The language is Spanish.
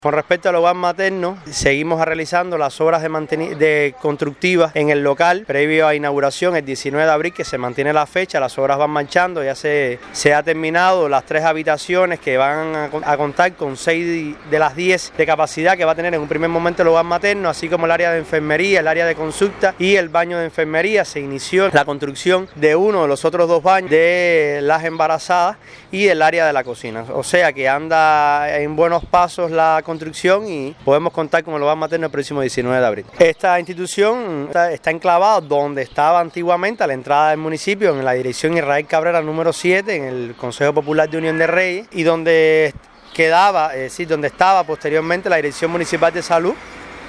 Con respecto al hogar materno, seguimos realizando las obras de constructivas en el local previo a inauguración el 19 de abril, que se mantiene la fecha. Las obras van marchando, ya se ha terminado las 3 habitaciones que van a contar con 6 de las 10 de capacidad que va a tener en un primer momento el hogar materno, así como el área de enfermería, el área de consulta y el baño de enfermería. Se inició la construcción de uno de los otros 2 baños de las embarazadas y el área de la cocina, o sea que anda en buenos pasos la construcción y podemos contar con el hogar materno el próximo 19 de abril. Esta institución está enclavada donde estaba antiguamente a la entrada del municipio, en la dirección Israel Cabrera número 7, en el Consejo Popular de Unión de Reyes, y donde quedaba, es decir, donde estaba posteriormente la Dirección Municipal de Salud,